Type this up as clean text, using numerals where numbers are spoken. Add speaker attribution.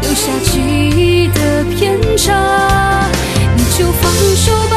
Speaker 1: 留下记忆的偏差，你就放手吧。